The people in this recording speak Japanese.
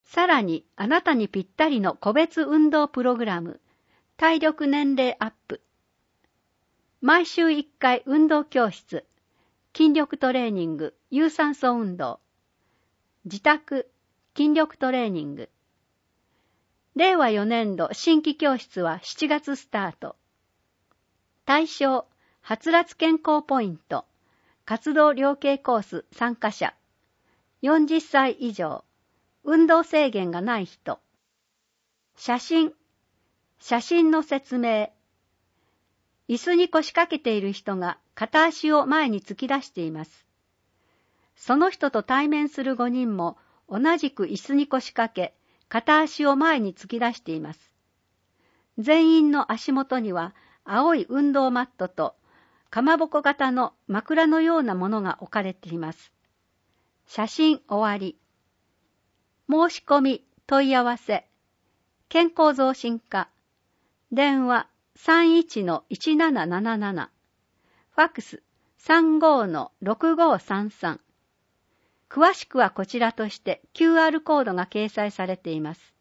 さらにあなたにぴったりの個別運動プログラム、体力年齢アップ。毎週1回運動教室、筋力トレーニング、有酸素運動。自宅、筋力トレーニング。令和4年度新規教室は7月スタート。対象、はつらつ健康ポイント、活動量計コース参加者、40歳以上、運動制限がない人。写真の説明。椅子に腰掛けている人が片足を前に突き出しています。その人と対面する5人も同じく椅子に腰掛け、片足を前に突き出しています。全員の足元には青い運動マットとかまぼこ型の枕のようなものが置かれています。写真終わり。申し込み、問い合わせ。健康増進課。電話 31-1777。ファックス 35-6533。詳しくはこちらとして QR コードが掲載されています。